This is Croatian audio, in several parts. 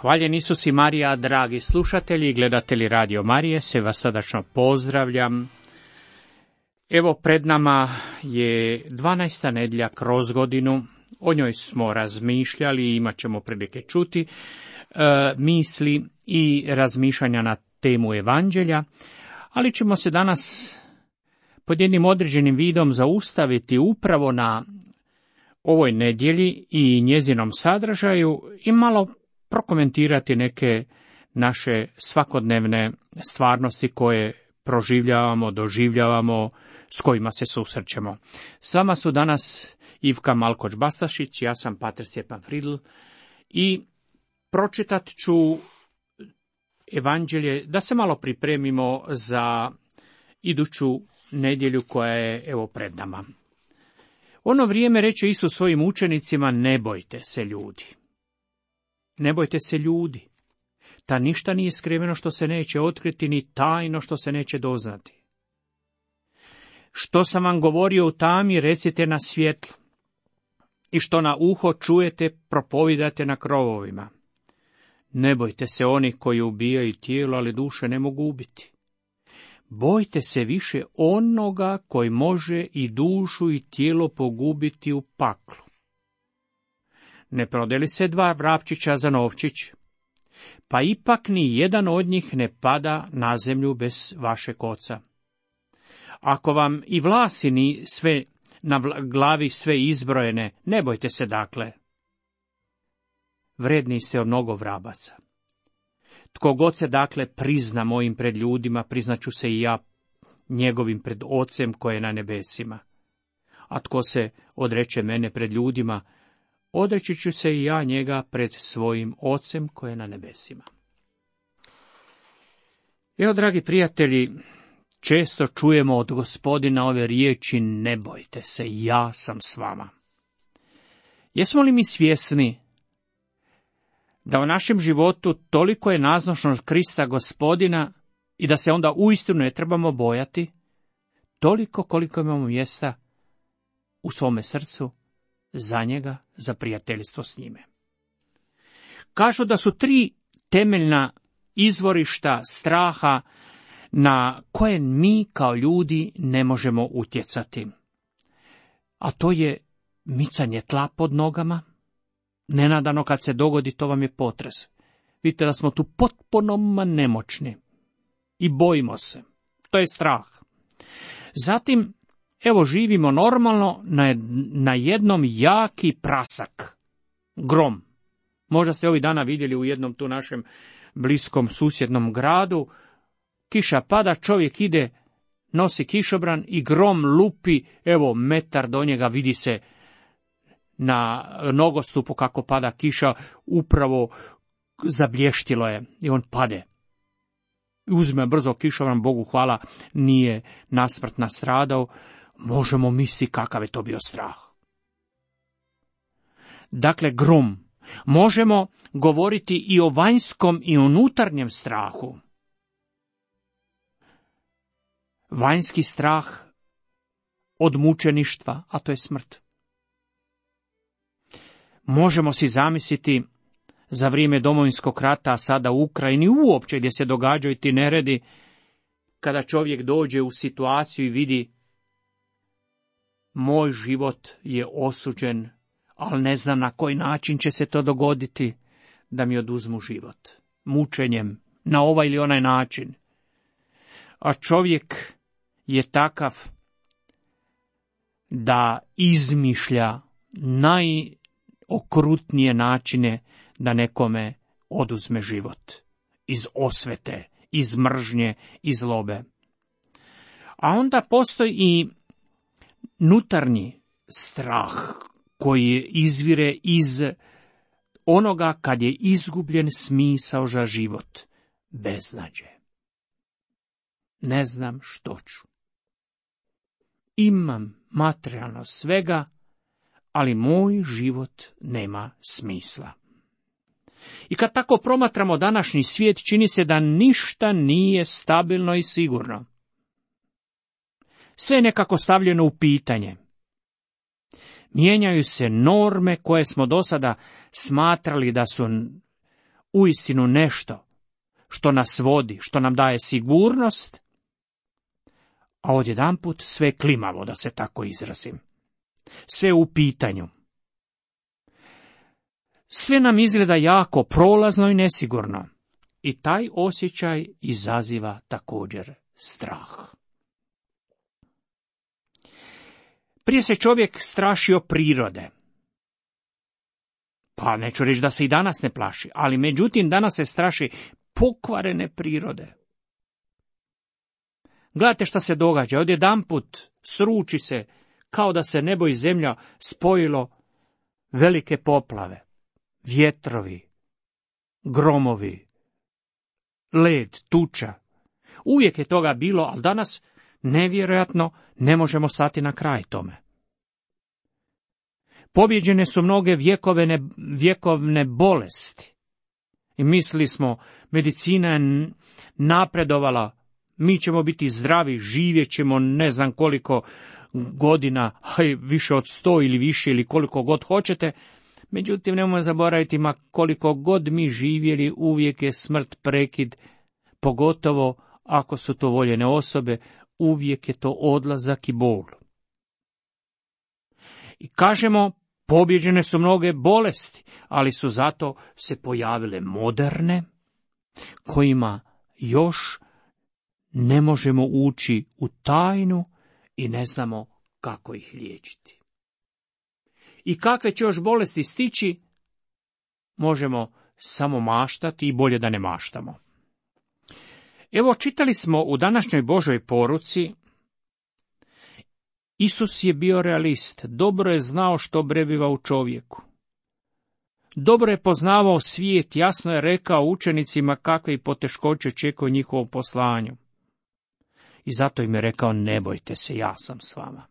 Hvaljen Isus i Marija, dragi slušatelji i gledatelji Radio Marije, sve vas srdačno pozdravljam. Evo, pred nama je 12. nedjelja kroz godinu, o njoj smo razmišljali i imat ćemo prilike čuti misli i razmišljanja na temu Evanđelja, ali ćemo se danas pod jednim određenim vidom zaustaviti upravo na ovoj nedjelji i njezinom sadržaju i malo prokomentirati neke naše svakodnevne stvarnosti koje proživljavamo, doživljavamo, s kojima se susrećemo. S vama su danas Ivka Malkoč-Bastašić, ja sam pater Stjepan Fridl i pročitat ću Evanđelje da se malo pripremimo za iduću nedjelju koja je evo pred nama. Ono vrijeme reče Isus svojim učenicima: ne bojte se ljudi. Ne bojte se ljudi. Ta ništa nije skriveno što se neće otkriti, ni tajno što se neće doznati. Što sam vam govorio u tami, recite na svjetlu. I što na uho čujete, propovidate na krovovima. Ne bojte se onih koji ubijaju tijelo, ali duše ne mogu ubiti. Bojte se više onoga koji može i dušu i tijelo pogubiti u paklu. Ne prodeli se 2 vrapčića za novčić, pa ipak ni jedan od njih ne pada na zemlju bez vašeg oca. Ako vam i vlasi ni sve na glavi sve izbrojene, ne bojte se dakle. Vredni ste od mnogo vrabaca. Tko god se dakle prizna mojim pred ljudima, priznaću se i ja njegovim pred Ocem koje je na nebesima. A tko se odreče mene pred ljudima, odreći ću se i ja njega pred svojim Ocem koje je na nebesima. Evo, dragi prijatelji, često čujemo od Gospodina ove riječi: ne bojte se, ja sam s vama. Jesmo li mi svjesni da u našem životu toliko je nazočnost Krista Gospodina i da se onda uistinu ne trebamo bojati, toliko koliko imamo mjesta u svome srcu za njega, za prijateljstvo s njime. Kažu da su 3 temeljna izvorišta straha na koje mi kao ljudi ne možemo utjecati. A to je micanje tla pod nogama. Nenadano kad se dogodi, to vam je potres. Vidite da smo tu potpuno nemoćni i bojimo se. To je strah. Zatim, evo, živimo normalno na jednom jaki prasak, grom. Možda ste ovih dana vidjeli u jednom tu našem bliskom susjednom gradu, kiša pada, čovjek ide, nosi kišobran i grom lupi, evo, metar do njega, vidi se na nogostupu kako pada kiša, upravo zablještilo je i on pade. Uzme brzo kišobran, Bogu hvala, nije nasmrt nastradao. Možemo misliti kakav je to bio strah. Dakle, grom. Možemo govoriti i o vanjskom i unutarnjem strahu. Vanjski strah od mučeništva, a to je smrt. Možemo si zamisliti za vrijeme Domovinskog rata, a sada u Ukrajini, uopće gdje se događaju ti neredi, kada čovjek dođe u situaciju i vidi: moj život je osuđen, ali ne znam na koji način će se to dogoditi, da mi oduzmu život. Mučenjem, na ovaj ili onaj način. A čovjek je takav da izmišlja najokrutnije načine da nekome oduzme život. Iz osvete, iz mržnje, iz zlobe. A onda postoji i unutarnji strah koji izvire iz onoga kad je izgubljen smisao za život, beznađe. Ne znam što ću. Imam materijalno svega, ali moj život nema smisla. I kad tako promatramo današnji svijet, čini se da ništa nije stabilno i sigurno. Sve je nekako stavljeno u pitanje. Mijenjaju se norme koje smo do sada smatrali da su uistinu nešto što nas vodi, što nam daje sigurnost, a odjedanput sve klimavo, da se tako izrazim. Sve u pitanju. Sve nam izgleda jako prolazno i nesigurno. I taj osjećaj izaziva također strah. Prije se čovjek strašio prirode. Pa neću reći da se i danas ne plaši, ali međutim danas se straši pokvarene prirode. Gledajte šta se događa, odjedanput sruči se, kao da se nebo i zemlja spojilo, velike poplave, vjetrovi, gromovi, led, tuča. Uvijek je toga bilo, ali danas nevjerojatno ne možemo stati na kraj tome. Pobjeđene su mnoge vjekovne bolesti. I mislili smo, medicina je napredovala, mi ćemo biti zdravi, živjet ćemo ne znam koliko godina, više od 100 ili više ili koliko god hoćete. Međutim, nemojmo zaboraviti, ma koliko god mi živjeli, uvijek je smrt prekid, pogotovo ako su to voljene osobe, uvijek je to odlazak i bol. I kažemo, pobjeđene su mnoge bolesti, ali su zato se pojavile moderne, kojima još ne možemo ući u tajnu i ne znamo kako ih liječiti. I kakve će još bolesti stići, možemo samo maštati i bolje da ne maštamo. Evo, čitali smo u današnjoj Božoj poruci, Isus je bio realist, dobro je znao što prebiva u čovjeku. Dobro je poznavao svijet, jasno je rekao učenicima kakve poteškoće čekaju njihovom poslanju. I zato im je rekao, ne bojte se, ja sam s vama.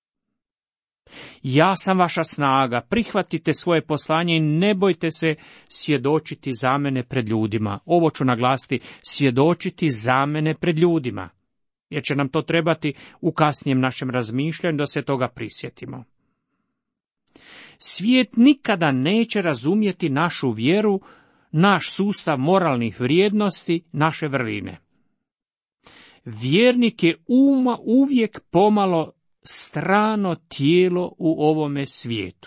Ja sam vaša snaga, prihvatite svoje poslanje i ne bojte se svjedočiti za mene pred ljudima. Ovo ću naglasiti, svjedočiti za mene pred ljudima, jer će nam to trebati u kasnijem našem razmišljanju da se toga prisjetimo. Svijet nikada neće razumjeti našu vjeru, naš sustav moralnih vrijednosti, naše vrline. Vjernik je uvijek pomalo strano tijelo u ovome svijetu.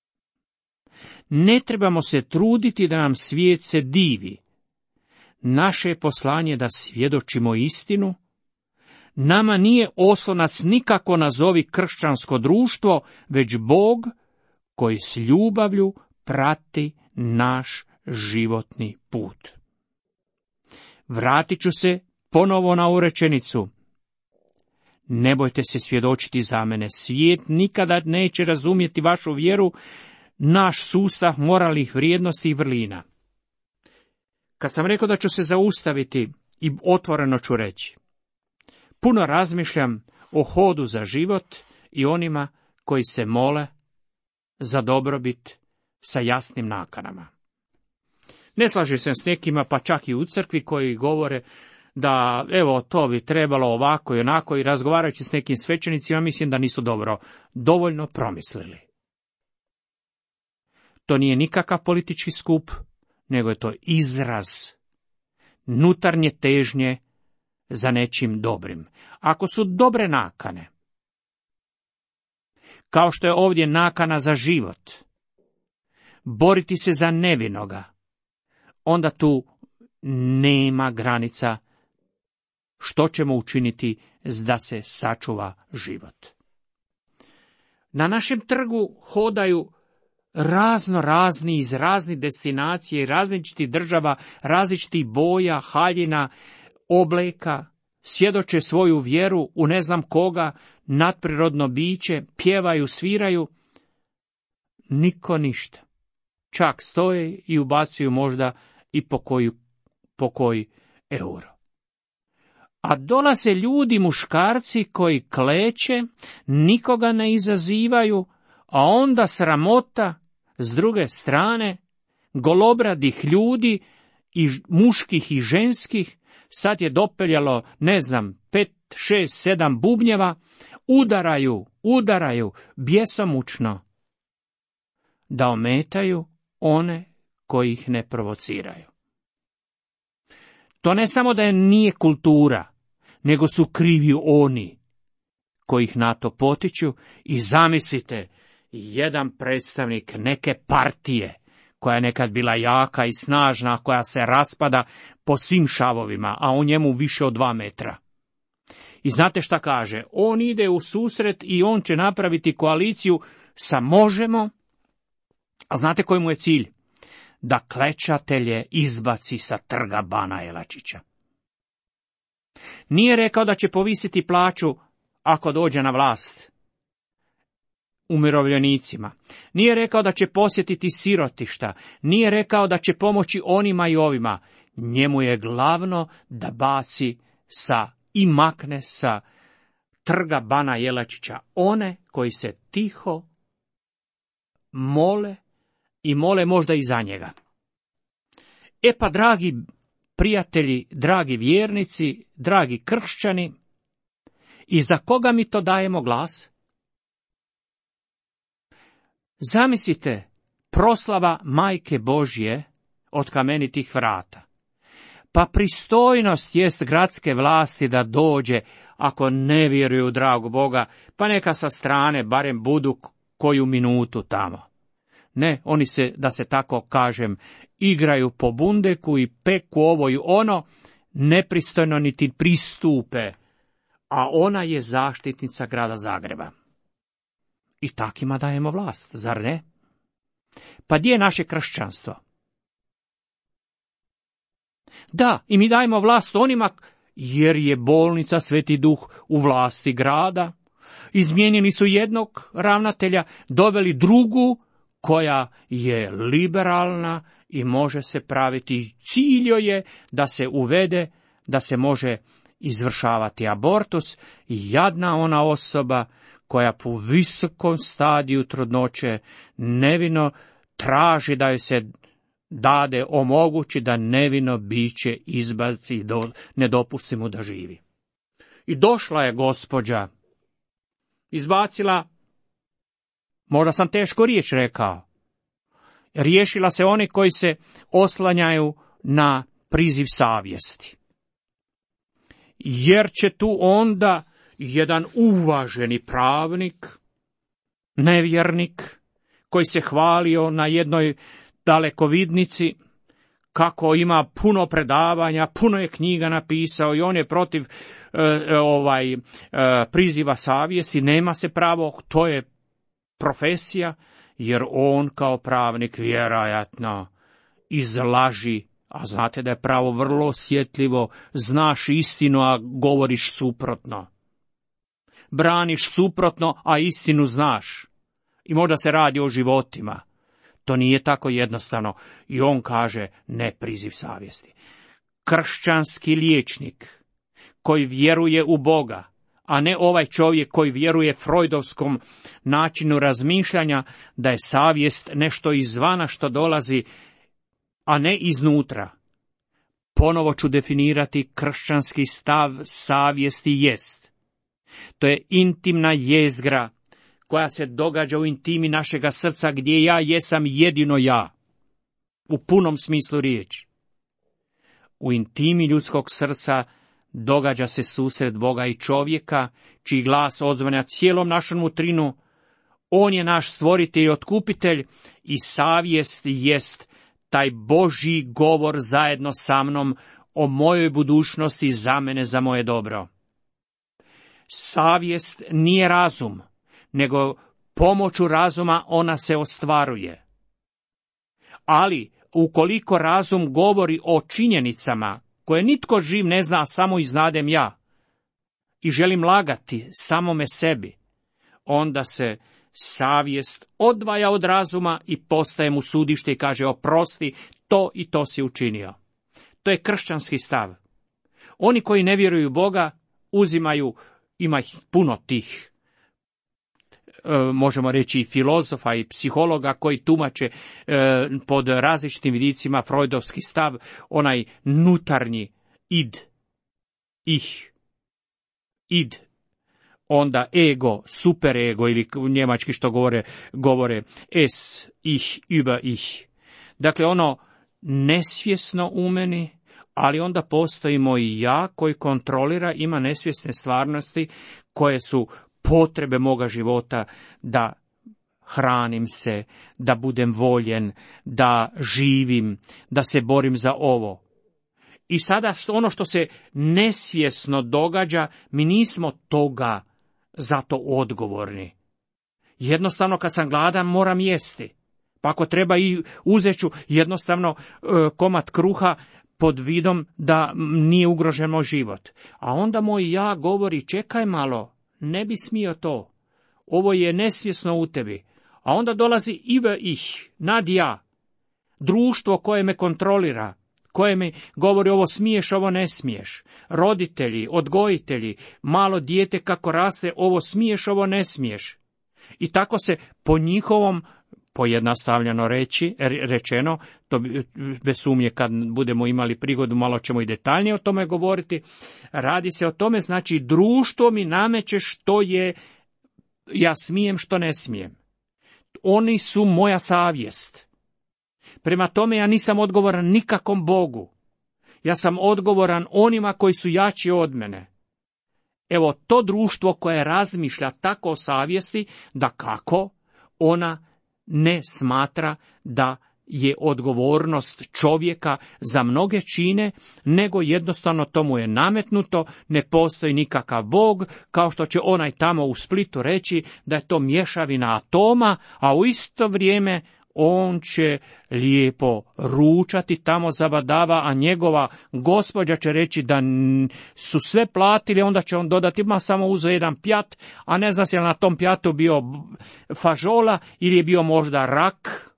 Ne trebamo se truditi da nam svijet se divi. Naše je poslanje da svjedočimo istinu. Nama nije oslonac nikako nazovi kršćansko društvo, već Bog koji s ljubavlju prati naš životni put. Vratit ću se ponovo na ovu rečenicu. Ne bojte se svjedočiti za mene. Svijet nikada neće razumjeti vašu vjeru, naš sustav moralnih vrijednosti i vrlina. Kad sam rekao da ću se zaustaviti i otvoreno ću reći, puno razmišljam o hodu za život i onima koji se mole za dobrobit sa jasnim nakanama. Ne slažem se s nekima, pa čak i u crkvi, koji govore da evo to bi trebalo ovako i onako, i razgovarajući s nekim svećenicima mislim da nisu dovoljno promislili. To nije nikakav politički skup, nego je to izraz nutarnje težnje za nečim dobrim. Ako su dobre nakane, kao što je ovdje nakana za život, boriti se za nevinoga, onda tu nema granica što ćemo učiniti da se sačuva život. Na našem trgu hodaju razni iz raznih destinacije, različitih država, različitih boja, haljina, obleka, svjedoče svoju vjeru u ne znam koga, nadprirodno biće, pjevaju, sviraju. Niko ništa. Čak stoje i ubacuju možda i po koji euro. A dolaze ljudi, muškarci, koji kleče, nikoga ne izazivaju, a onda sramota s druge strane, golobradih ljudi, i muških i ženskih, sad je dopeljalo, 5, 6, 7 bubnjeva, udaraju bjesomučno, da ometaju one koji ih ne provociraju. To ne samo da je nije kultura, nego su krivi oni koji ih na to potiču. I zamislite, jedan predstavnik neke partije, koja je nekad bila jaka i snažna, koja se raspada po svim šavovima, a o njemu više od 2 metra. I znate šta kaže? On ide u susret i on će napraviti koaliciju sa Možemo, a znate koji mu je cilj? Da klečatelje izbaci sa trga Bana Jelačića. Nije rekao da će povisiti plaću ako dođe na vlast umirovljenicima. Nije rekao da će posjetiti sirotišta. Nije rekao da će pomoći onima i ovima. Njemu je glavno da baci i makne sa trga Bana Jelačića one koji se tiho mole i mole možda i za njega. E pa, dragi prijatelji, dragi vjernici, dragi kršćani, i za koga mi to dajemo glas? Zamislite, proslava Majke Božje od kamenitih vrata. Pa pristojnost jest gradske vlasti da dođe, ako ne vjeruju u dragog Boga, pa neka sa strane barem budu koju minutu tamo. Ne, oni se, da se tako kažem, igraju po bundeku i peku ovo i ono, nepristojno niti pristupe, a ona je zaštitnica grada Zagreba. I takima dajemo vlast, zar ne? Pa gdje je naše kršćanstvo? Da, i mi dajemo vlast onima, jer je bolnica Sveti Duh u vlasti grada. Izmijenili su jednog ravnatelja, doveli drugu, koja je liberalna i može se praviti. Cilj je da se uvede, da se može izvršavati abortus, i jadna ona osoba koja po visokom stadiju trudnoće nevino traži da joj se dade omogući da nevino biće izbaci i ne dopusti mu da živi. I došla je gospođa, izbacila, možda sam tešku riječ rekao, riješila se oni koji se oslanjaju na priziv savjesti. Jer će tu onda jedan uvaženi pravnik, nevjernik, koji se hvalio na jednoj dalekovidnici kako ima puno predavanja, puno je knjiga napisao i on je protiv priziva savjesti, nema se pravo, to je profesija, jer on kao pravnik vjerojatno izlaži, a znate da je pravo vrlo osjetljivo, znaš istinu, a govoriš suprotno. Braniš suprotno, a istinu znaš. I možda se radi o životima. To nije tako jednostavno. I on kaže ne priziv savjesti. Kršćanski liječnik koji vjeruje u Boga, a ne ovaj čovjek koji vjeruje freudovskom načinu razmišljanja da je savjest nešto izvana što dolazi, a ne iznutra. Ponovo ću definirati kršćanski stav savjesti jest. To je intimna jezgra koja se događa u intimi našega srca gdje ja jesam jedino ja. U punom smislu riječi. U intimi ljudskog srca događa se susret Boga i čovjeka, čiji glas odzvanja cijelom našom nutrinu. On je naš stvoritelj i otkupitelj i savjest jest taj Božji govor zajedno sa mnom o mojoj budućnosti za mene, za moje dobro. Savjest nije razum, nego pomoću razuma ona se ostvaruje. Ali ukoliko razum govori o činjenicama koje nitko živ ne zna, samo iznadem ja, i želim lagati samome sebi, onda se savjest odvaja od razuma i postaje mu sudište i kaže oprosti, to i to si učinio. To je kršćanski stav. Oni koji ne vjeruju u Boga uzimaju, ima ih puno tih, možemo reći i filozofa i psihologa koji tumače pod različitim vidicima freudovski stav, onaj nutarnji id, onda ego, superego ili u njemački što govore es, ich, über ich. Dakle, ono nesvjesno u meni, ali onda postojimo i ja koji kontrolira, ima nesvjesne stvarnosti koje su potrebe moga života, da hranim se, da budem voljen, da živim, da se borim za ovo. I sada ono što se nesvjesno događa, mi nismo toga zato odgovorni. Jednostavno kad sam gladan moram jesti. Pa ako treba i uzet ću jednostavno komad kruha pod vidom da nije ugrožen moj život. A onda moj ja govori, čekaj malo, ne bi smio to. Ovo je nesvjesno u tebi. A onda dolazi nad ja. Društvo koje me kontrolira, koje mi govori ovo smiješ, ovo ne smiješ. Roditelji, odgojitelji, malo dijete kako raste, ovo smiješ, ovo ne smiješ. I tako se po njihovom, pojednostavljeno rečeno, to bez sumnje kad budemo imali prigodu malo ćemo i detaljnije o tome govoriti, radi se o tome, znači društvo mi nameće što je ja smijem, što ne smijem. Oni su moja savjest. Prema tome ja nisam odgovoran nikakvom Bogu. Ja sam odgovoran onima koji su jači od mene. Evo, to društvo koje razmišlja tako o savjesti, da kako ona ne smatra da je odgovornost čovjeka za mnoge čine, nego jednostavno tomu je nametnuto, ne postoji nikakav Bog, kao što će onaj tamo u Splitu reći da je to mješavina atoma, a u isto vrijeme on će lijepo ručati tamo zabadava, a njegova gospođa će reći da su sve platili, onda će on dodati, ma samo uzeo jedan pjat, a ne zna se je na tom pjatu bio fažola ili je bio možda rak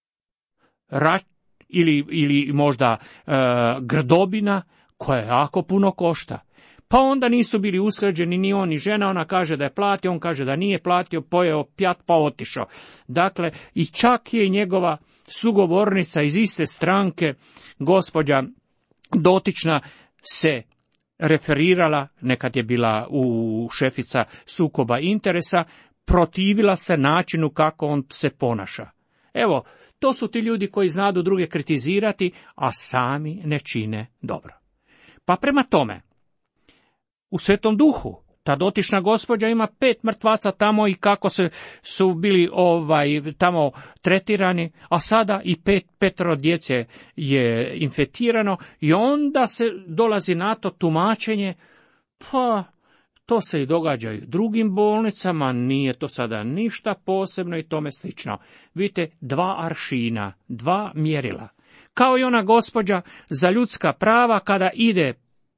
ili možda grdobina koja jako puno košta. Pa onda nisu bili usklađeni ni on ni žena, ona kaže da je platio, on kaže da nije platio, pojeo pjat pa otišao. Dakle, i čak je njegova sugovornica iz iste stranke, gospođa dotična, se referirala, nekad je bila u šefica sukoba interesa, protivila se načinu kako on se ponaša. Evo, to su ti ljudi koji znadu druge kritizirati, a sami ne čine dobro. Pa prema tome, u Svetom Duhu ta dotična gospođa ima 5 mrtvaca tamo i kako su bili tamo tretirani, a sada i 5 djece je infektirano i onda se dolazi na to tumačenje, pa to se i događa i drugim bolnicama, nije to sada ništa posebno i tome slično. Vidite, 2 aršina, 2 mjerila. Kao i ona gospođa za ljudska prava kada ide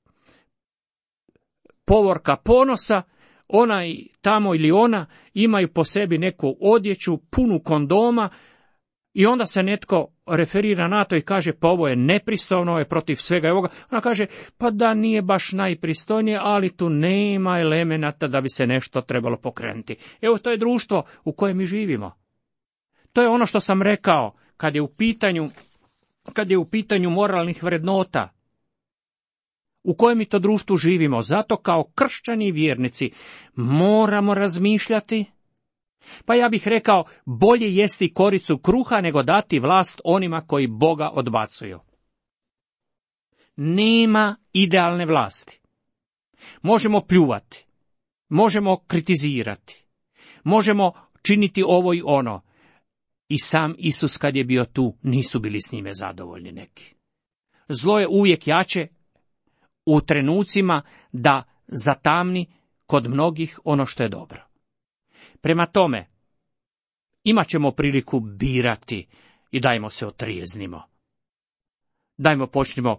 povorka ponosa, ona i tamo ili ona imaju po sebi neku odjeću, punu kondoma i onda se netko referira na to i kaže pa ovo je nepristojno, ovo je protiv svega ovoga. Ona kaže pa da nije baš najpristojnije, ali tu nema elemenata da bi se nešto trebalo pokrenuti. Evo, to je društvo u kojem mi živimo. To je ono što sam rekao kad je u pitanju moralnih vrednota. U kojem mi to društvu živimo? Zato kao kršćani i vjernici moramo razmišljati. Pa ja bih rekao, bolje jesti koricu kruha nego dati vlast onima koji Boga odbacuju. Nema idealne vlasti. Možemo pljuvati, možemo kritizirati, možemo činiti ovo i ono. I sam Isus kad je bio tu, nisu bili s njime zadovoljni neki. Zlo je uvijek jače u trenucima da zatamni kod mnogih ono što je dobro. Prema tome, imat ćemo priliku birati i dajmo se otrijeznimo. Dajmo počnimo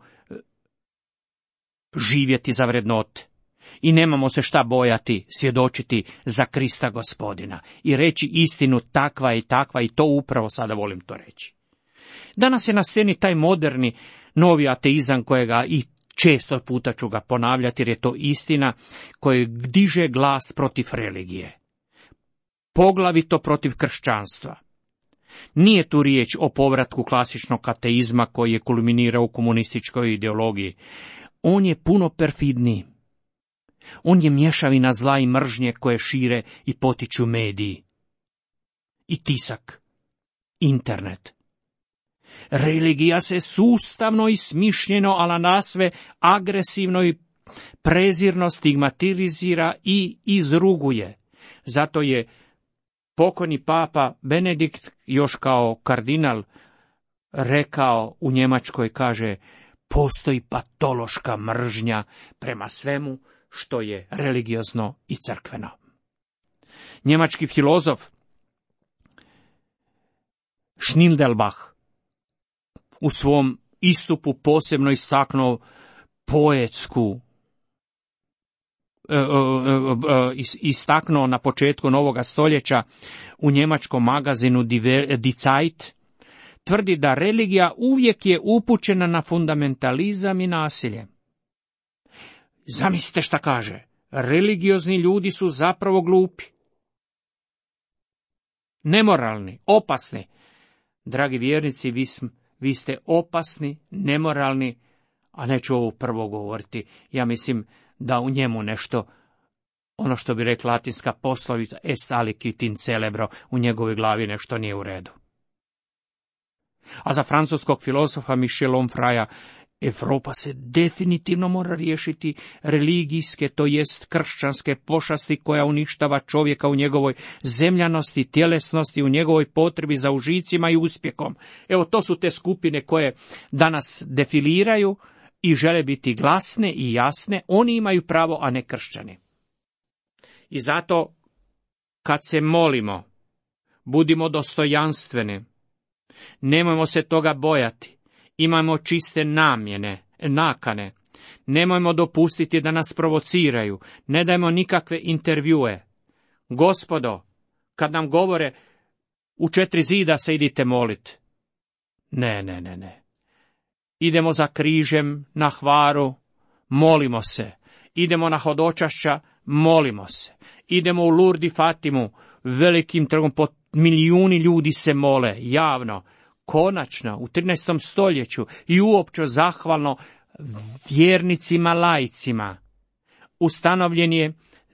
živjeti za vrednote. I nemamo se šta bojati svjedočiti za Krista Gospodina i reći istinu takva i to upravo sada volim to reći. Danas je na sceni taj moderni novi ateizam kojega i često puta ću ga ponavljati jer je to istina koji diže glas protiv religije. Poglavito protiv kršćanstva. Nije tu riječ o povratku klasičnog ateizma koji je kulminirao u komunističkoj ideologiji. On je puno perfidniji. On je mješavina zla i mržnje koje šire i potiču mediji. I tisak. Internet. Religija se sustavno i smišljeno, ali nasve agresivno i prezirno stigmatizira i izruguje. Zato je pokojni papa Benedikt još kao kardinal rekao u Njemačkoj, kaže, postoji patološka mržnja prema svemu što je religiozno i crkveno. Njemački filozof Schnildelbach u svom istupu posebno istaknuo poetsku, istaknuo na početku novoga stoljeća u njemačkom magazinu Die Zeit, tvrdi da religija uvijek je upućena na fundamentalizam i nasilje. Zamislite šta kaže. Religiozni ljudi su zapravo glupi, nemoralni, opasni. Dragi vjernici, vi ste opasni, nemoralni, a neću ovo prvo govoriti. Ja mislim da u njemu nešto, ono što bi rekla latinska poslovica, est aliquid in celebro, u njegovoj glavi nešto nije u redu. A za francuskog filozofa Michela Onfraya, Evropa se definitivno mora riješiti religijske, to jest kršćanske pošasti koja uništava čovjeka u njegovoj zemljanosti, tjelesnosti, u njegovoj potrebi za užicima i uspjehom. Evo, to su te skupine koje danas defiliraju i žele biti glasne i jasne. Oni imaju pravo, a ne kršćani. I zato, kad se molimo, budimo dostojanstveni, nemojmo se toga bojati, imajmo čiste nakane, nemojmo dopustiti da nas provociraju, ne dajmo nikakve intervjue. Gospodo, kad nam govore u 4 zida se idite molit. Ne. Idemo za križem na Hvaru, molimo se. Idemo na hodočašća, molimo se. Idemo u Lurdi Fatimu, velikim trgom, po milijuni ljudi se mole, javno. Konačno, u 13. stoljeću i uopće zahvalno vjernicima, laicima, ustanovljen je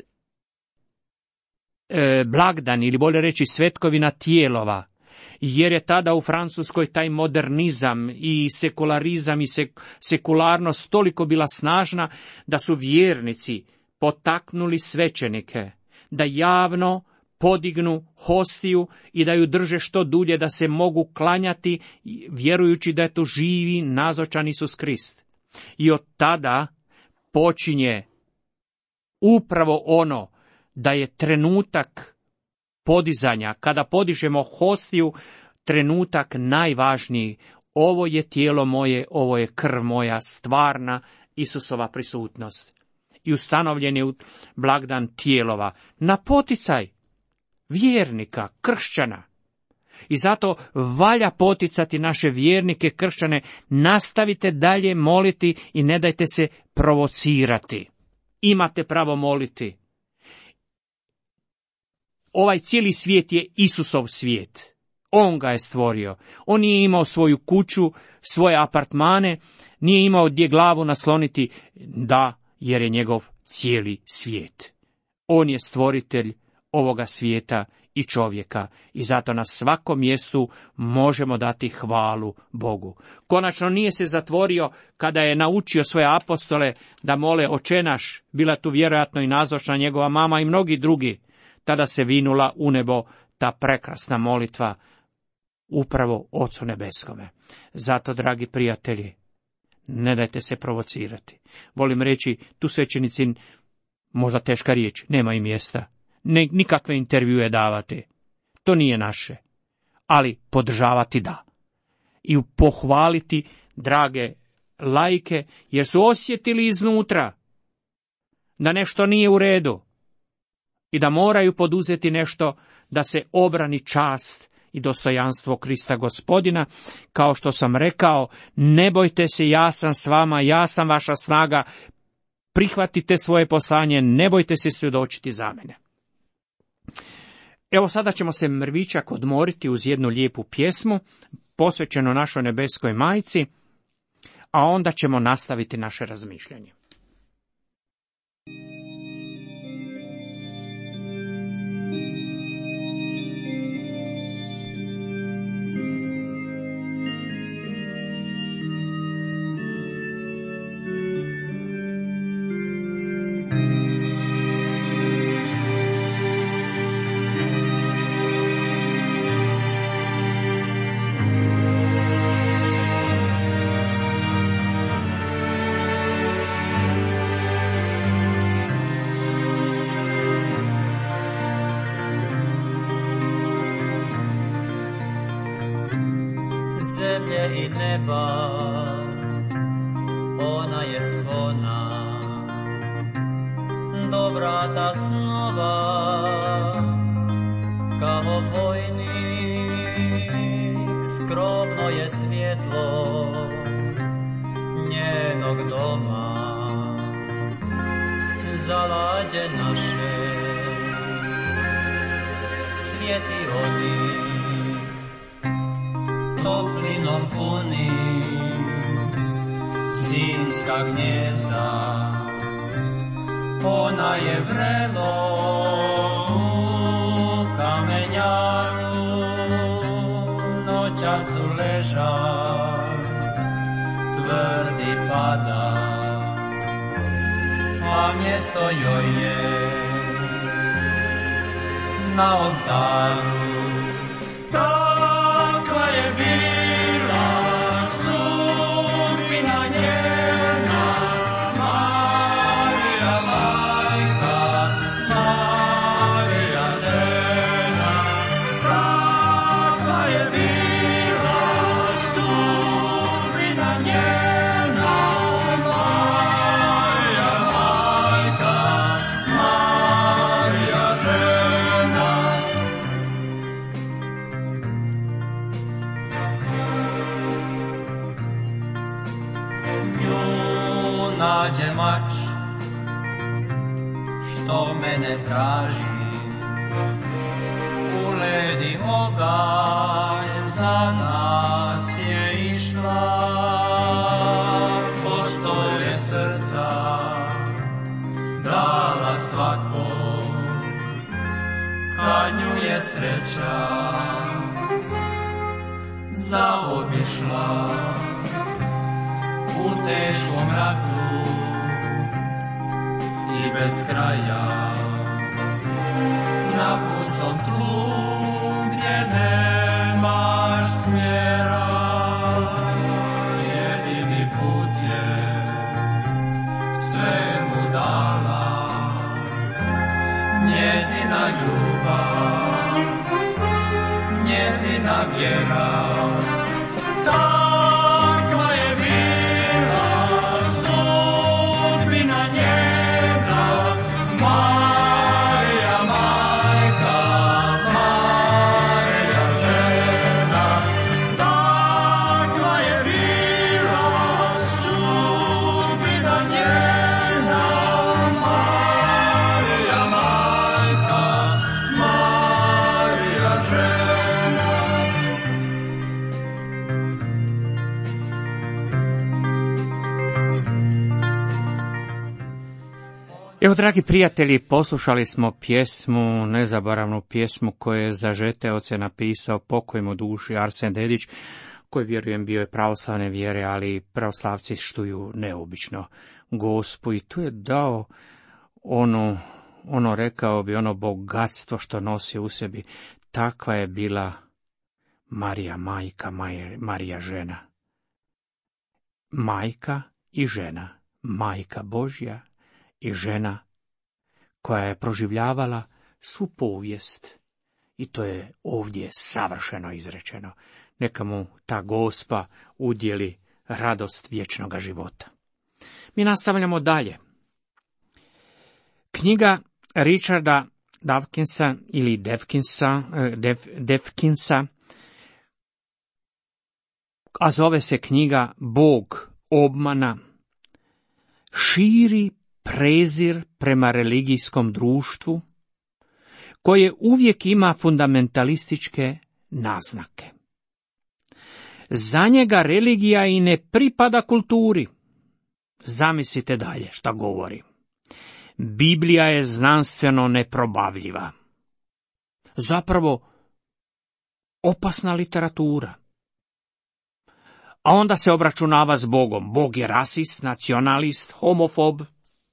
blagdan, ili bolje reći svetkovina tijelova, jer je tada u Francuskoj taj modernizam i sekularizam i sekularnost toliko bila snažna da su vjernici potaknuli svećenike da javno podignu hostiju i da ju drže što dulje, da se mogu klanjati vjerujući da je to živi, nazočan Isus Krist. I od tada počinje upravo ono da je trenutak podizanja, kada podižemo hostiju, trenutak najvažniji. Ovo je tijelo moje, ovo je krv moja, stvarna Isusova prisutnost. I ustanovljen je blagdan tijelova na poticaj vjernika, kršćana. I zato valja poticati naše vjernike, kršćane, nastavite dalje moliti i ne dajte se provocirati. Imate pravo moliti. Ovaj cijeli svijet je Isusov svijet. On ga je stvorio. On nije imao svoju kuću, svoje apartmane, nije imao gdje glavu nasloniti, da, jer je njegov cijeli svijet. On je stvoritelj ovoga svijeta i čovjeka i zato na svakom mjestu možemo dati hvalu Bogu. Konačno nije se zatvorio kada je naučio svoje apostole da mole Oče naš, bila tu vjerojatno i nazočna njegova mama i mnogi drugi. Tada se vinula u nebo ta prekrasna molitva upravo Ocu nebeskome. Zato, dragi prijatelji, ne dajte se provocirati. Volim reći, tu svećenici, možda teška riječ, nema im mjesta. Nikakve intervjue davati. To nije naše. Ali podržavati da. I pohvaliti drage laike, jer su osjetili iznutra da nešto nije u redu i da moraju poduzeti nešto da se obrani čast i dostojanstvo Krista Gospodina. Kao što sam rekao, ne bojte se, ja sam s vama, ja sam vaša snaga, prihvatite svoje poslanje, ne bojte se svjedočiti za mene. Evo sada ćemo se mrvičak odmoriti uz jednu lijepu pjesmu, posvećenu našoj nebeskoj majci, a onda ćemo nastaviti naše razmišljanje. zemlje i neba, ona je spona do vrata snova, kao vojnik skromno je svjetlo njenog doma, zalađe naše svijeti oni, toplinom puni zimska gnjezda, ona je vrelo u kamenjaru, noćas leža, tvrdi pada, a mjesto joj je na oltaru. Takva je bila sudbina njena, Marija majka, Marija žena. Takva je bila sudbina njena, Marija majka, Marija žena. Nju nađe mač što mene traži, u led i oganj za nas je išla, postolje srca dala svakom, kad nju je sreća zaobišla. U teškom ratu i bez kraja, na pustom tlu gdje nemaš smjera, jedini put je sve mu dala njezina ljubav, njezina vjera. Takva je bila sudbina njena, Marija majka, Marija žena. Takva je bila sudbina njena, Marija majka, Marija žena. Evo, dragi prijatelji, poslušali smo pjesmu, nezaboravnu pjesmu koju je za žeteoce napisao pokoj mu duši Arsen Dedić, koji, vjerujem, bio je pravoslavne vjere, ali pravoslavci štuju neobično Gospu i tu je dao ono rekao bi, ono bogatstvo što nosi u sebi. Takva je bila Marija majka, Marija žena. Majka i žena, majka Božja i žena koja je proživljavala svu povijest, i to je ovdje savršeno izrečeno. Neka mu ta Gospa udjeli radost vječnoga života. Mi nastavljamo dalje. Knjiga Richarda Dawkinsa ili Dawkinsa, a zove se knjiga Bog obmana, širi prezir prema religijskom društvu koje uvijek ima fundamentalističke naznake. Za njega religija i ne pripada kulturi. Zamislite dalje šta govori. Biblija je znanstveno neprobavljiva. Zapravo opasna literatura. A onda se obračunava s Bogom. Bog je rasist, nacionalist, homofob.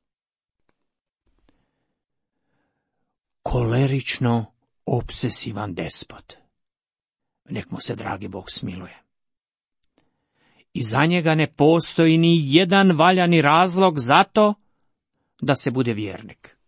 Kolerično obsesivan despot. Nek mu se dragi Bog smiluje. I za njega ne postoji ni jedan valjani razlog za to da se bude vjernik.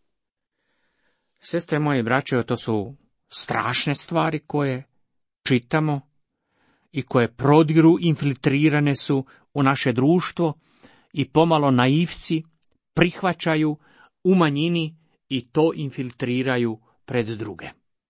Sestre moje i braće, to su strašne stvari koje čitamo i koje prodiru, infiltrirane su u naše društvo i pomalo naivci prihvaćaju u manjini i to infiltriraju pred druge.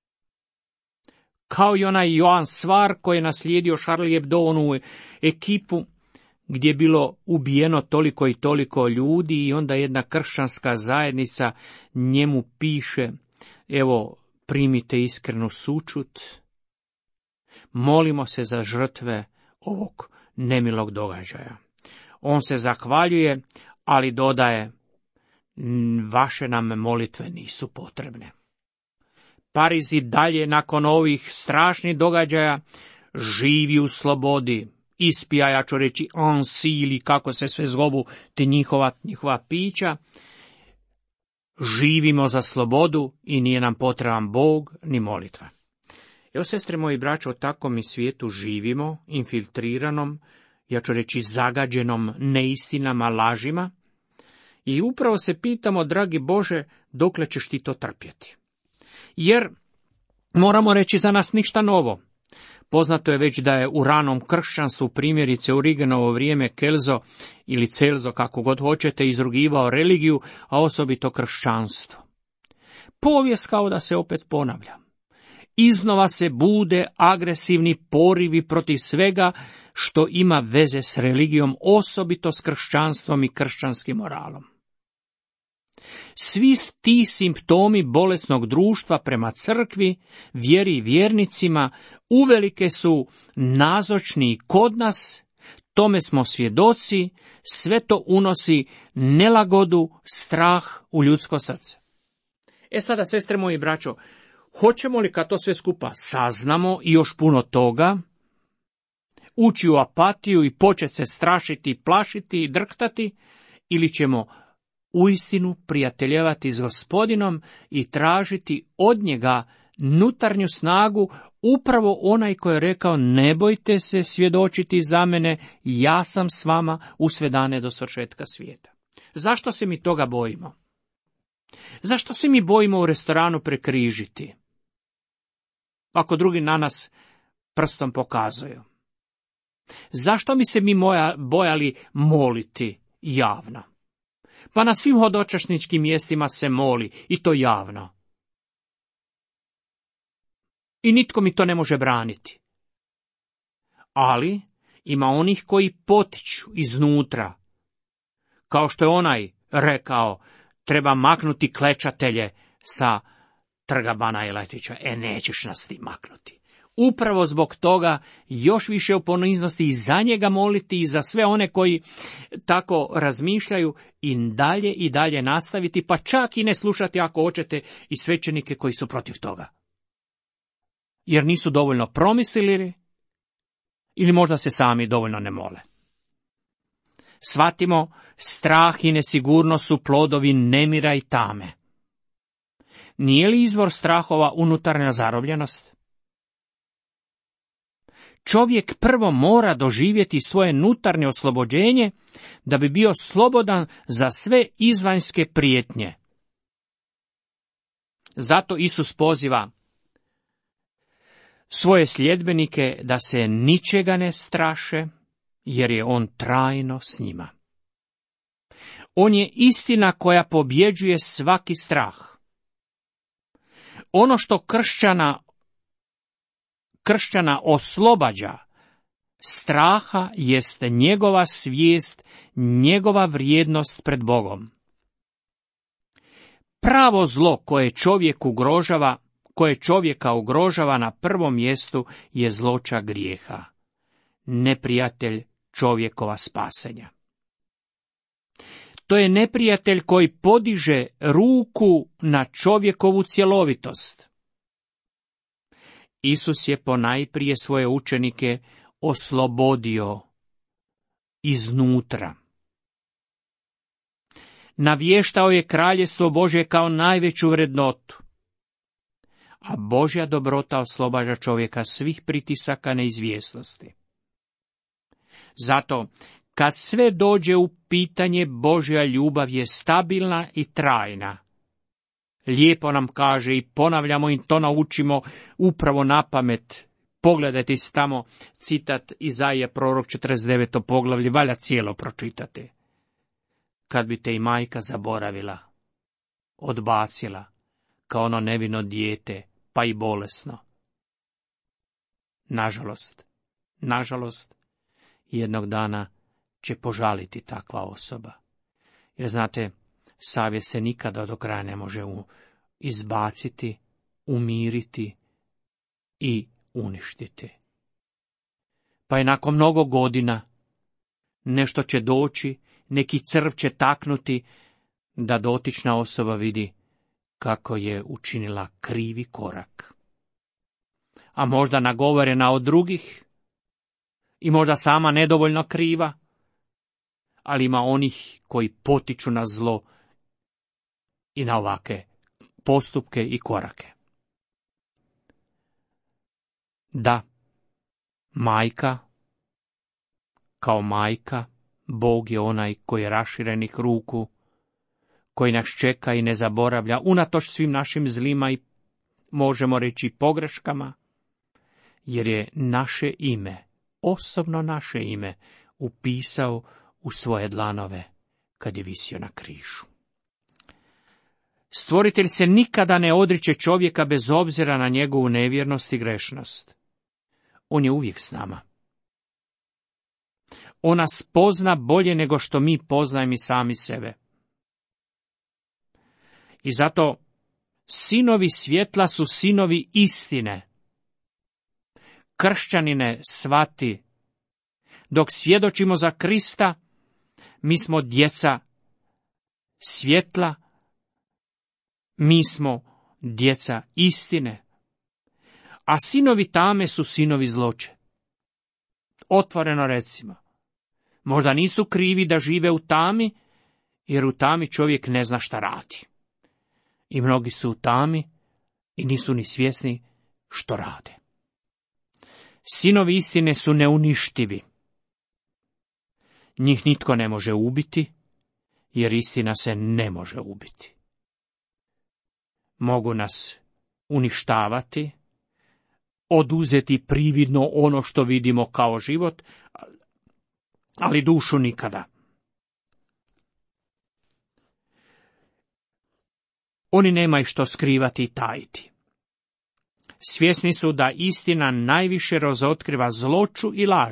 Kao i onaj Joan Svar koji je naslijedio Charlie Hebdovu ekipu gdje je bilo ubijeno toliko i toliko ljudi i onda jedna kršćanska zajednica njemu piše: evo, primite iskrenu sućut, molimo se za žrtve ovog nemilog događaja. On se zahvaljuje, ali dodaje: vaše nam molitve nisu potrebne. Pariz i dalje nakon ovih strašnih događaja živi u slobodi. Ispija, ja ću reći, ansi ili kako se sve zovu ti njihova pića. Živimo za slobodu i nije nam potreban Bog ni molitva. Evo, sestre moji braćo, u takvom mi svijetu živimo, infiltriranom, ja ću reći zagađenom neistinama, lažima. I upravo se pitamo, dragi Bože, dokle ćeš ti to trpjeti? Jer, moramo reći, za nas ništa novo. Poznato je već da je u ranom kršćanstvu, primjerice u Rigenovo vrijeme, Kelzo ili Celzo, kako god hoćete, izrugivao religiju, a osobito kršćanstvo. Povijest kao da se opet ponavlja. Iznova se bude agresivni porivi protiv svega što ima veze s religijom, osobito s kršćanstvom i kršćanskim moralom. Svi ti simptomi bolesnog društva prema crkvi, vjeri i vjernicima uvelike su nazočni kod nas, tome smo svjedoci, sve to unosi nelagodu, strah u ljudsko srce. Sada, sestre moji braćo, hoćemo li kad to sve skupa saznamo i još puno toga, ući u apatiju i početi se strašiti, plašiti i drhtati, ili ćemo uistinu prijateljevati s Gospodinom i tražiti od njega nutarnju snagu, upravo onaj koji je rekao: ne bojte se svjedočiti za mene, ja sam s vama u sve dane do svršetka svijeta. Zašto se mi toga bojimo? Zašto se mi bojimo u restoranu prekrižiti, ako drugi na nas prstom pokazuju? Zašto bi se mi bojali moliti javno? Pa na svim hodočašničkim mjestima se moli, i to javno. I nitko mi to ne može braniti. Ali ima onih koji potiču iznutra, kao što je onaj rekao: treba maknuti klečatelje sa trga Bana Jelačića. Nećeš nas ti maknuti. Upravo zbog toga još više u poniznosti i za njega moliti i za sve one koji tako razmišljaju i dalje nastaviti, pa čak i ne slušati ako hoćete i svećenike koji su protiv toga. Jer nisu dovoljno promislili ili možda se sami dovoljno ne mole. Shvatimo, strah i nesigurnost su plodovi nemira i tame. Nije li izvor strahova unutarnja zarobljenost? Čovjek prvo mora doživjeti svoje nutarnje oslobođenje da bi bio slobodan za sve izvanjske prijetnje. Zato Isus poziva svoje sljedbenike da se ničega ne straše, jer je on trajno s njima. On je istina koja pobjeđuje svaki strah. Ono što kršćana oslobađa straha jest njegova svijest, njegova vrijednost pred Bogom. Pravo zlo koje čovjeka ugrožava na prvom mjestu je zloća grijeha, neprijatelj čovjekova spasenja. To je neprijatelj koji podiže ruku na čovjekovu cjelovitost. Isus je ponajprije svoje učenike oslobodio iznutra. Navještao je kraljestvo Božje kao najveću vrednotu, a Božja dobrota oslobađa čovjeka svih pritisaka neizvjesnosti. Zato, kad sve dođe u pitanje, Božja ljubav je stabilna i trajna. Lijepo nam kaže i ponavljamo i to naučimo upravo na pamet Pogledajte si tamo citat Izaije prorok 49. poglavlje, valja cijelo pročitati. Kad bi te i majka zaboravila, odbacila, kao ono nevino dijete, pa i bolesno. Nažalost, jednog dana će požaliti takva osoba. Jer znate, savjest se nikada do kraja ne može izbaciti, umiriti i uništiti. Pa i nakon mnogo godina nešto će doći, neki crv će taknuti, da dotična osoba vidi kako je učinila krivi korak. A možda nagovorena od drugih i možda sama nedovoljno kriva, ali ima onih koji potiču na zlo i na ovake postupke i korake. Da, majka, kao majka, Bog je onaj koji je raširenih ruku, koji nas čeka i ne zaboravlja, unatoč svim našim zlima i, možemo reći, pogreškama, jer je naše ime, osobno naše ime, upisao u svoje dlanove kad je visio na križu. Stvoritelj se nikada ne odriče čovjeka bez obzira na njegovu nevjernost i grešnost. On je uvijek s nama. On nas pozna bolje nego što mi poznajemo i sami sebe. I zato sinovi svjetla su sinovi istine. Kršćanine, shvati, dok svjedočimo za Krista, mi smo djeca svjetla, mi smo djeca istine, a sinovi tame su sinovi zloće. Otvoreno recimo, možda nisu krivi da žive u tami, jer u tami čovjek ne zna šta radi. I mnogi su u tami i nisu ni svjesni što rade. Sinovi istine su neuništivi. Njih nitko ne može ubiti, jer istina se ne može ubiti. Mogu nas uništavati, oduzeti prividno ono što vidimo kao život, ali dušu nikada. Oni nemaju što skrivati i tajiti. Svjesni su da istina najviše razotkriva zloću i laž.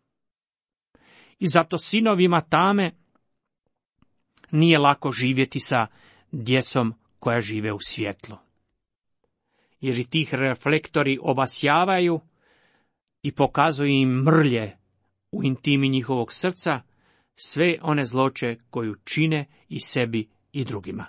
I zato sinovima tame nije lako živjeti sa djecom koja žive u svjetlu. Jer i tih reflektori obasjavaju i pokazuju im mrlje u intimi njihovog srca, sve one zloće koju čine i sebi i drugima.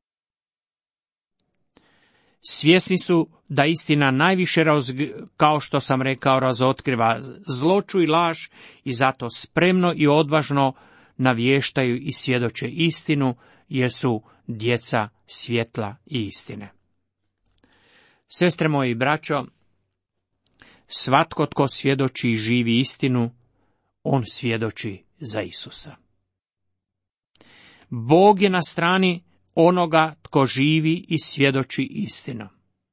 Svjesni su da istina najviše, kao što sam rekao, razotkriva zloću i laž i zato spremno i odvažno navještaju i svjedoče istinu, jer su djeca svjetla i istine. Sestre moje i braćo, svatko tko svjedoči i živi istinu, on svjedoči za Isusa. Bog je na strani onoga tko živi i svjedoči istinu.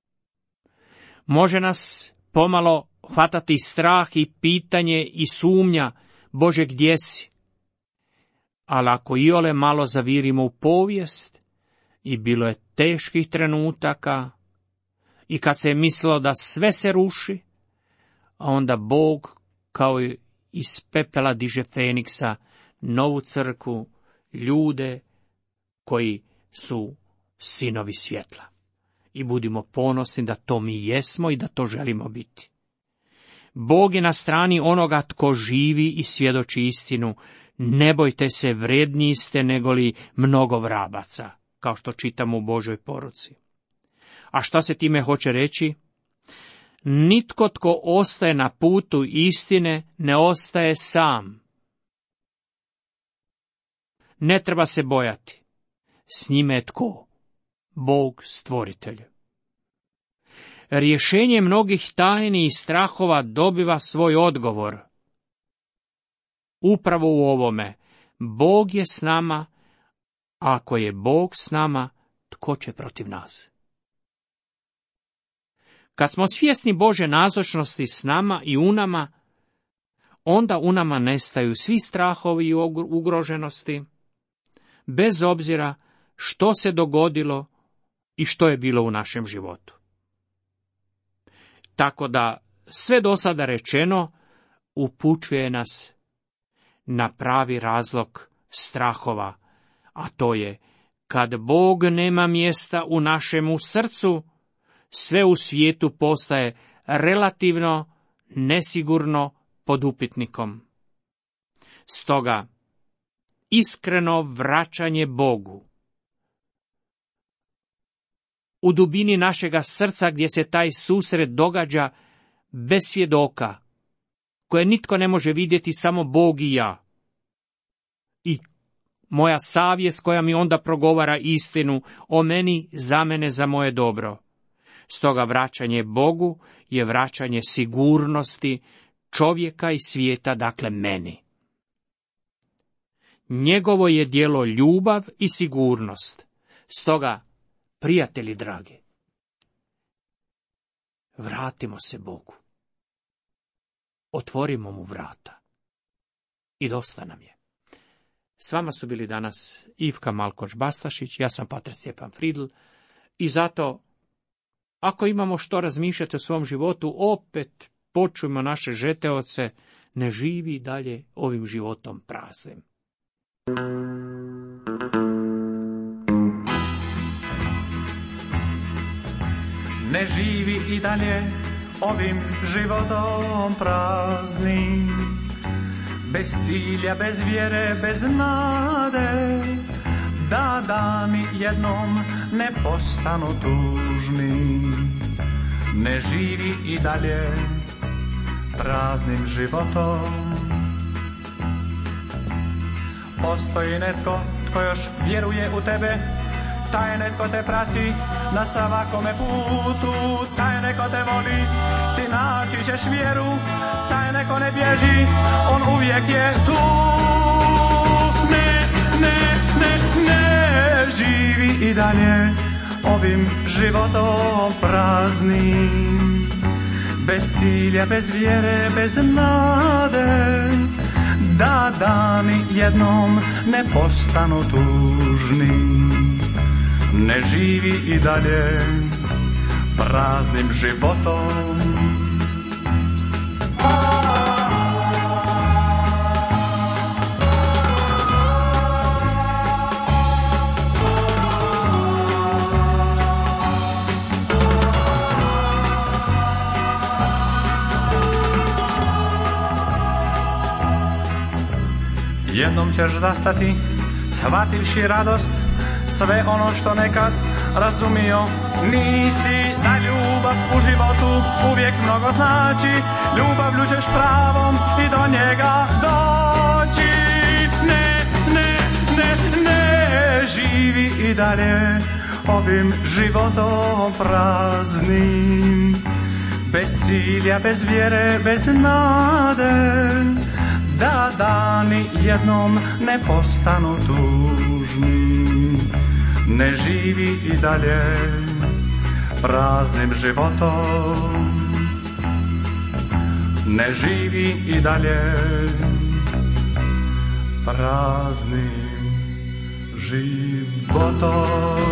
Može nas pomalo hvatati strah i pitanje i sumnja, Bože, gdje si? Ali ako iole malo zavirimo u povijest, i bilo je teških trenutaka, i kad se je mislilo da sve se ruši, a onda Bog kao iz pepela diže Feniksa, novu crkvu, ljude koji su sinovi svjetla. I budimo ponosni da to mi jesmo i da to želimo biti. Bog je na strani onoga tko živi i svjedoči istinu. Ne bojte se, vredniji ste negoli mnogo vrabaca, kao što čitamo u Božoj poruci. A šta se time hoće reći? Nitko tko ostaje na putu istine ne ostaje sam. Ne treba se bojati. S njime je tko? Bog stvoritelj. Rješenje mnogih tajni i strahova dobiva svoj odgovor. Upravo u ovome, Bog je s nama, a ako je Bog s nama, tko će protiv nas? Kad smo svjesni Božje nazočnosti s nama i u nama, onda u nama nestaju svi strahovi i ugroženosti, bez obzira što se dogodilo i što je bilo u našem životu. Tako da sve do sada rečeno upućuje nas na pravi razlog strahova, a to je kad Bog nema mjesta u našemu srcu, sve u svijetu postaje relativno nesigurno pod upitnikom. Stoga, iskreno vraćanje Bogu u dubini našega srca gdje se taj susret događa bez svjedoka, koje nitko ne može vidjeti, samo Bog i ja. I moja savjest koja mi onda progovara istinu o meni, za mene, za moje dobro. Stoga vraćanje Bogu je vraćanje sigurnosti čovjeka i svijeta, dakle meni. Njegovo je djelo ljubav i sigurnost. Stoga, prijatelji dragi, vratimo se Bogu. Otvorimo mu vrata. I dosta nam je. S vama su bili danas Ivka Malkoč-Bastašić, ja sam pater Stjepan Fridl i zato, ako imamo što razmišljati o svom životu, opet počujmo naše žeteoce, ne živi dalje ovim životom praznim. Ne živi i dalje ovim životom praznim, bez cilja, bez vjere, bez nade, da dani jednom ne postanu tužni. Ne živi i dalje praznim životom. Postoji netko tko još vjeruje u tebe, taj netko te prati na svakome putu, taj neko te voli, ti naći ćeš vjeru, taj neko ne bježi, on uvijek je tu. Ne živi i dalje ovim životom praznim, bez cilja, bez vjere, bez nade, da dani jednom ne postanu tužni. Ne živi i dalje praznim životom. Jednom ćeš zastati, shvativši radost, sve ono što nekad razumio nisi, da ljubav u životu uvijek mnogo znači, ljubavlju ćeš pravom i do njega doći. Ne živi i dalje ovim životom praznim, bez cilja, bez vjere, bez nade, da dani jednom ne postanu tužni. Ne živi i dalje praznim životom. Ne živi i dalje praznim životom.